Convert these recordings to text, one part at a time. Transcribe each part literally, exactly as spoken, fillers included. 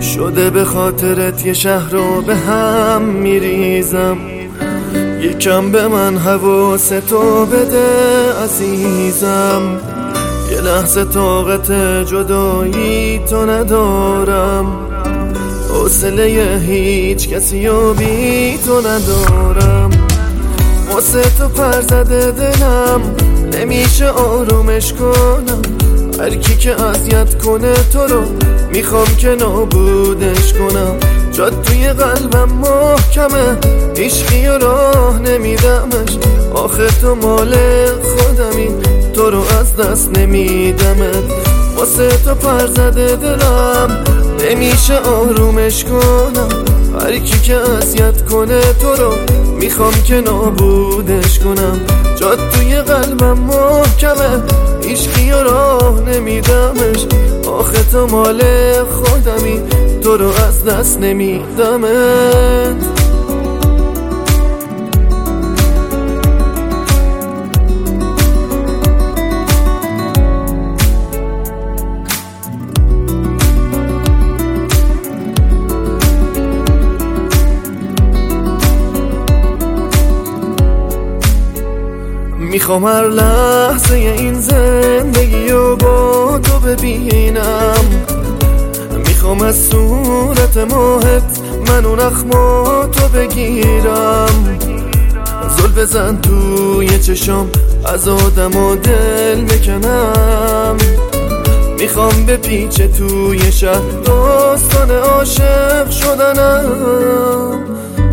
شده به خاطرت یه شهر رو به هم میریزم. یکم به من حواستو بده عزیزم، یه لحظه طاقت جدایی تو ندارم، حوصله هیچ کسی و بی تو ندارم. واسه تو پر زده دلم نمیشه آرومش کنم، هر کی که اذیت کنه تو رو میخوام که نابودش کنم. جات توی قلبم محکمه، عشقی و راه نمیدمش، آخه تو مال خودمی، تو رو از دست نمیدمت. واسه تو پر زده دلم نمیشه آرومش کنم، هر کی که اذیت کنه تو رو میخوام که نابودش کنم. جات توی قلبم محکمه، عشقی و راه نمیدمش، آخه تو مال خودمی، تو رو از دست نمیدمت. میخوام هر لحظه این زندگی رو با تو ببینم، میخوام از صورت ماهت من اون اخماتو بگیرم، زل بزن توی چشام از آدم و دل بکنم. میخوام به پیچ توی شهر داستان عاشق شدنم.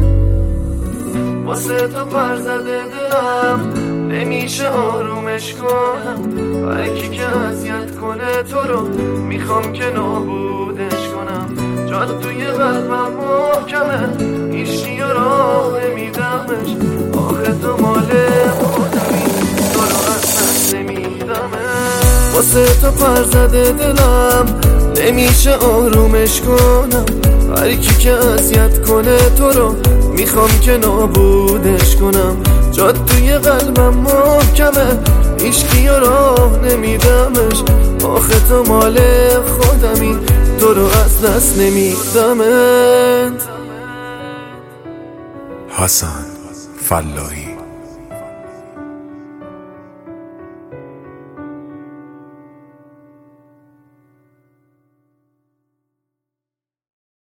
واسه تو پر زده دلم نمیشه آرومش کنم، هر کی که اذیت کنه تو رو میخوام که نابودش کنم. جات توی قلبم محکمه، عشقی و راه نمیدمش، آخه تو مال خودمی، تو رو از دست نمیدمش. واسه تو پر زده دلم نمیشه آرومش کنم، هر کی که اذیت کنه تو رو میخوام که نابودش کنم. جات توی قلبم محکمه، عشقی و راه نمیدمش، آخه تو مال خودمی، تو رو از دست نمیدمت. حسن فلاحی